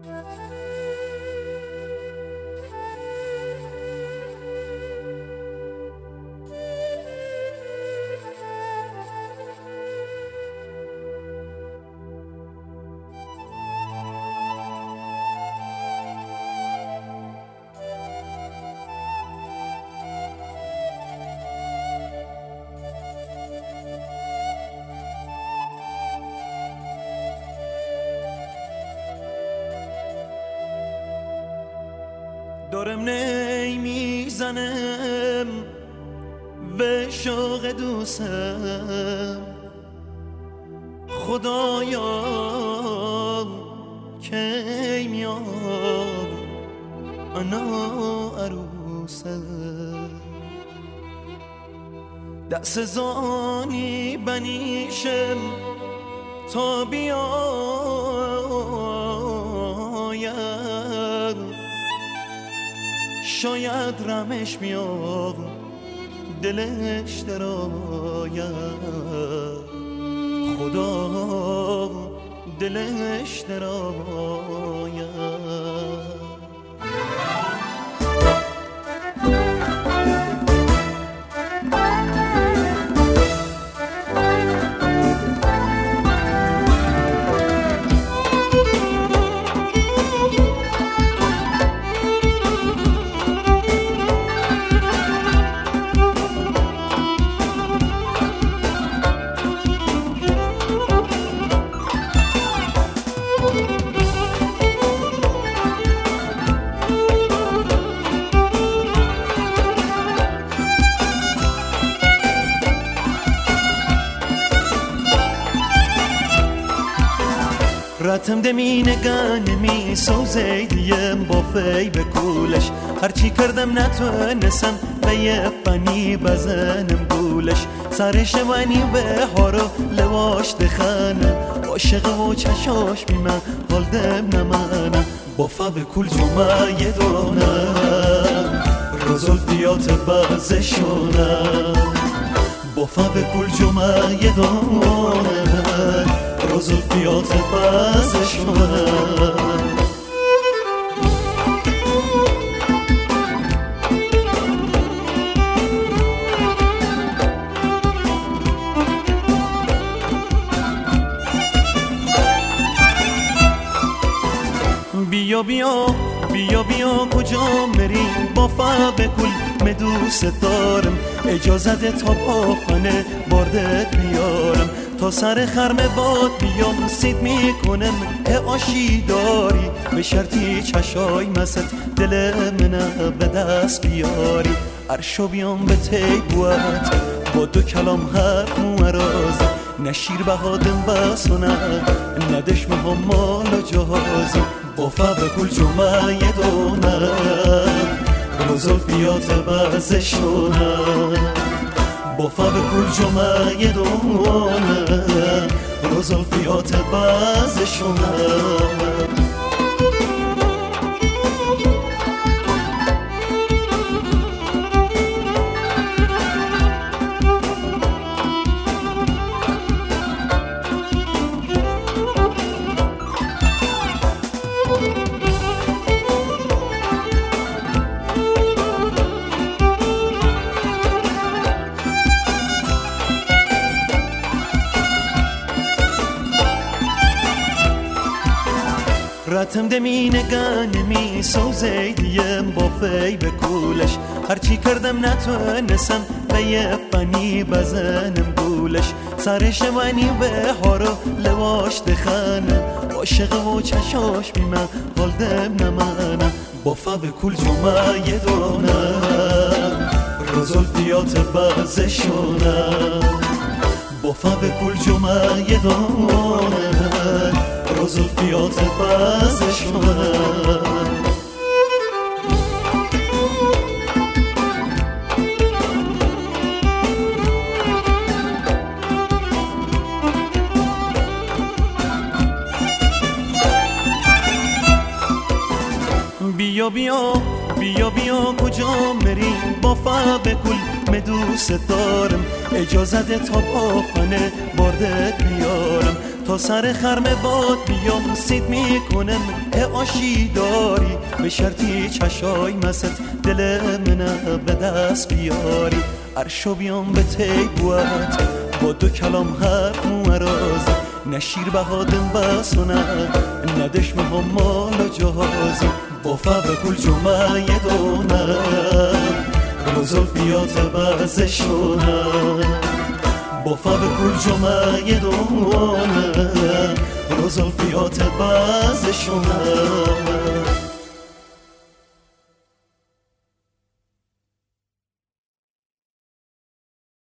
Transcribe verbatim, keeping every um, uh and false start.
دارم نمیزنم به شوق دوستم، خدایا کی میاد انا عروسم، دست زانی بنیشم تا بیاید، شاید رمش میاد دلش دراید، خدا دلش دراید. راتم دمینه گانمی سوزیدیم با فی بکولش، هرچی کردم نتونستم به یه فنی بزنم گولش، سرش وانی به هارو لواش دخانه، عاشق و چشاش بیمه حال دم نمانه، با فا بکول جمعه یه دونه رزولفیات بازشونه، با فا بکول جمعه یه دونه رزولفیات بازشونه. بیا بیا بیا بیا کجا میری با فا بکول من دوست دارم، اجازه ده تا با خانه باردت بیارم، تا سر خرم باد بیام سید میکنم که آشی داری، به شرطی چشای مست دل منه به دست بیاری، عرشو بیام به تیبوت با دو کلام حرف مرازه، نشیر بهادم بسونه ندش مهم مال و جهازه، با فبر کل جمعه یه دونه رزولفیات بازشونه، با فبر کل جمعه یه دونه رزولفیات بازشونه. راتم دمینه گانمی سوزیدیم با فی بکولش، هرچی کردم نتونستم به یه فنی بزنم گولش، سرش وانی به هارو لواش دخانه، عاشق و چشاش بیمه حال دم نمانه، با فا بکول جمعه یه دونه رزولفیات بازشونه، با فا بکول جمعه یه دونه رزولفیات بازشونه. بیا بیا بیا بیا کجا میری با فا بکول من دوست دارم، اجازه ده تا با خانه باردت بیارم، تا سر خرم باد بیام سید میکنم که آشی داری به شرطی چشای مست دل منه به دست بیاری عرشو بیام به تیبوت با دو کلام حرف مراز نشیر بهادم بسونه ندشمه هم مال و جهازی با فبر کل جمعه یه دونه روزالفیات بزشونه با فبر کل جمعه یه دونه روزالفیات بزشونه